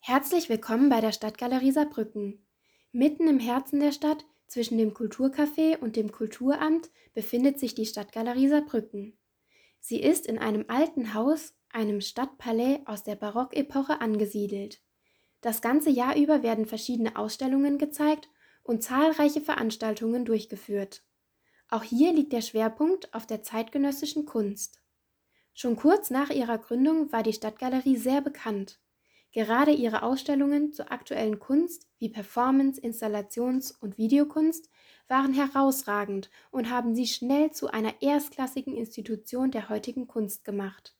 Herzlich willkommen bei der Stadtgalerie Saarbrücken. Mitten im Herzen der Stadt, zwischen dem Kulturcafé und dem Kulturamt, befindet sich die Stadtgalerie Saarbrücken. Sie ist in einem alten Haus, einem Stadtpalais aus der Barockepoche angesiedelt. Das ganze Jahr über werden verschiedene Ausstellungen gezeigt und zahlreiche Veranstaltungen durchgeführt. Auch hier liegt der Schwerpunkt auf der zeitgenössischen Kunst. Schon kurz nach ihrer Gründung war die Stadtgalerie sehr bekannt. Gerade ihre Ausstellungen zur aktuellen Kunst wie Performance-, Installations- und Videokunst waren herausragend und haben sie schnell zu einer erstklassigen Institution der heutigen Kunst gemacht.